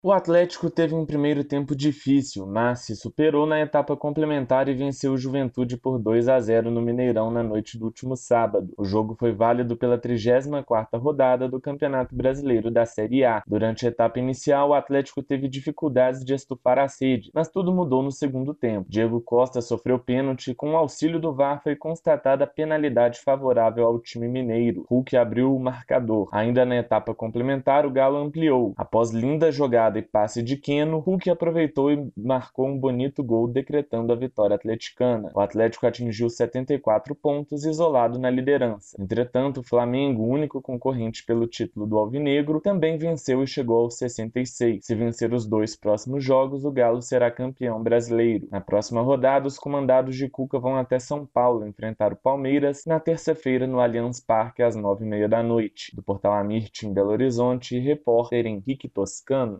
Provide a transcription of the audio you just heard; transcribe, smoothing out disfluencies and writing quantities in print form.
O Atlético teve um primeiro tempo difícil, mas se superou na etapa complementar e venceu o Juventude por 2-0 no Mineirão na noite do último sábado. O jogo foi válido pela 34ª rodada do Campeonato Brasileiro da Série A. Durante a etapa inicial, o Atlético teve dificuldades de estufar a sede, mas tudo mudou no segundo tempo. Diego Costa sofreu pênalti e com o auxílio do VAR foi constatada a penalidade favorável ao time mineiro. Hulk abriu o marcador. Ainda na etapa complementar, o Galo ampliou. Após linda jogada e passe de Keno, Hulk aproveitou e marcou um bonito gol, decretando a vitória atleticana. O Atlético atingiu 74 pontos, isolado na liderança. Entretanto, o Flamengo, único concorrente pelo título do Alvinegro, também venceu e chegou aos 66. Se vencer os dois próximos jogos, o Galo será campeão brasileiro. Na próxima rodada, os comandados de Cuca vão até São Paulo enfrentar o Palmeiras na terça-feira no Allianz Parque às 9h30 da noite. Do Portal Amirte, em Belo Horizonte, repórter Henrique Toscano.